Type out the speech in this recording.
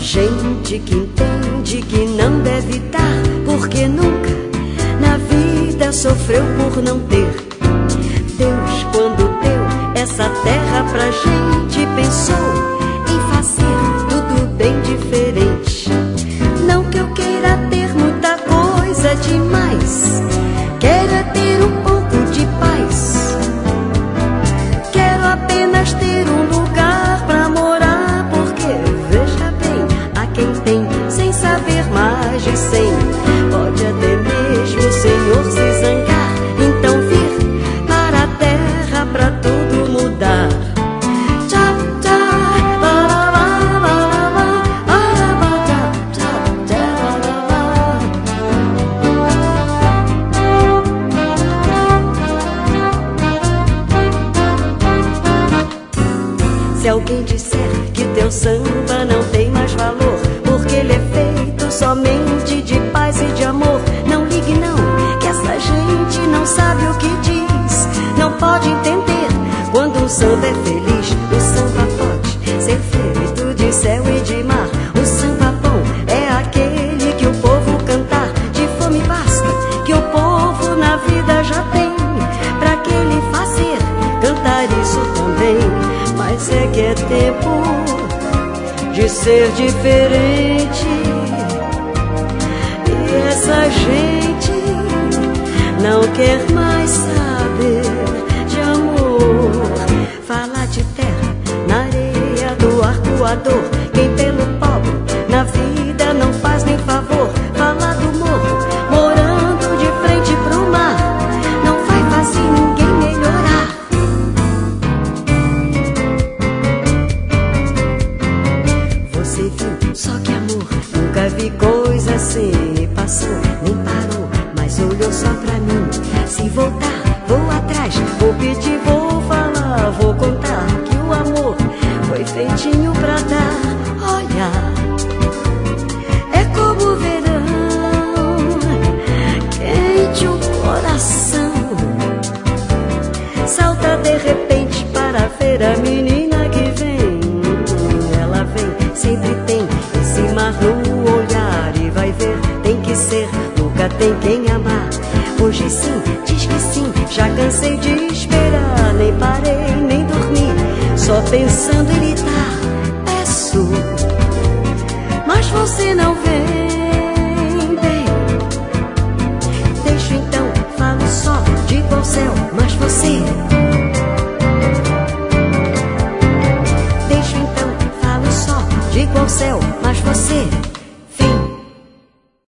Gente que entende que não deve dar, porque nunca na vida sofreu por não ter. Deus, quando deu essa terra pra gente, pensou em fazer tudo bem diferente. Não que eu queira ter muita coisa demais, quero é ter um pouco de paz. Quero apenas ter um lugar pra morar, porque veja bem, há quem tem sem saber mais de 100. Pode até mesmo o Senhor se zangar, então vir para a terra pra tudo mudar. Se alguém disser que teu samba não tem mais valor, porque ele é feito somente de paz e de amor, não ligue não, que essa gente não sabe o que diz. Não pode entender, quando um samba é feliz, o samba pode ser feito de céu e de mar. O samba bom é aquele que o povo cantar de fome basta, que o povo na vida já tem, pra que ele fazer cantar isso também. Mas é que é tempo de ser diferente, e essa gente não quer mais saber de amor. Fala de terra, na areia, do arcoador, quem pelo pobre na vida não faz nem favor. Fala do morro, morando de frente pro mar, não vai fazer ninguém melhorar. Você viu só que amor, nunca vi coisa assim. Passou, nem parou, mas olhou só pra mim. Se voltar, vou atrás, vou pedir, vou falar, vou contar que o amor foi feitinho pra dar. Olha, é como o verão, quente o coração. Salta de repente para ver a menina que vem. Ela vem, sempre tem esse mar no olhar, e vai ver, tem que ser, nunca tem quem amar. Hoje sim, diz que sim, já cansei de esperar, nem parei, nem dormi, só pensando em gritar, peço, mas você não vem, bem. Deixo então, falo só de igual céu, mas você. Deixo então, falo só de igual céu, mas você.